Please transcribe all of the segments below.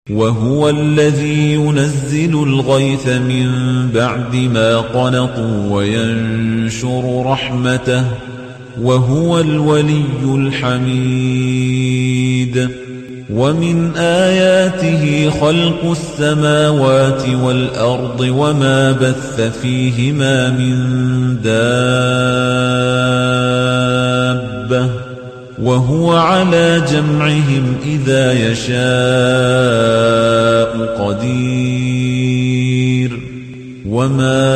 وهو الذي ينزل الغيث من بعد ما قنطوا وينشر رحمته وهو الولي الحميد ومن آياته خلق السماوات والأرض وما بث فيهما من دابة وهو على جمعهم إذا يشاء قدير وما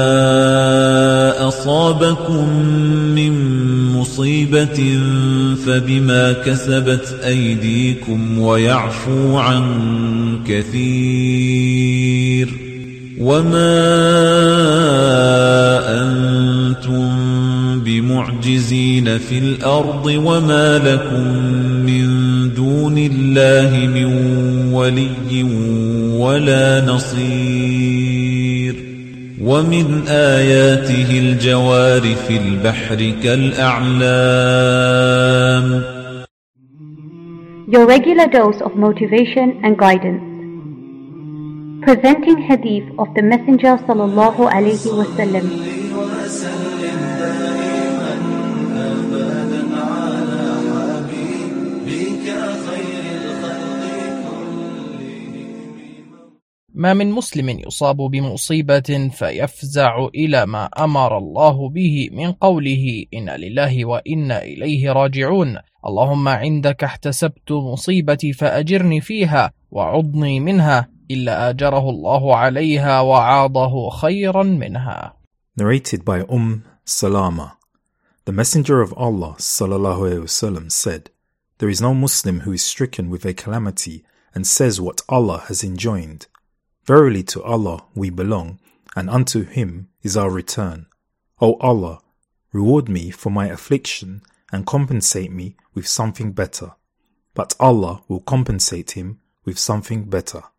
أصابكم من مصيبة فبما كسبت أيديكم ويعفو عن كثير وما أنتم بمعجزين في الأرض وما لكم من دون الله من ولي ولا نصير ومن آياته الجوار في البحر كالأعلام. Your regular dose of motivation and guidance. Presenting hadith of the Messenger sallallahu alaihi wasallam. ما من مسلم يصاب بمصيبة فيفزع إلى ما أمر الله به من قوله إن لله وإنا إليه راجعون اللهم عندك احتسبت مصيبتي فأجرني فيها وعضني منها إلا أجره الله عليها وعاضه خيرا منها. Narrated by Salama. The Messenger of Allah sallallahu alaihi wasallam said, there is no Muslim who is stricken with a calamity and says what Allah has enjoined. Verily to Allah we belong, and unto Him is our return. O Allah, reward me for my affliction and compensate me with something better. But Allah will compensate him with something better.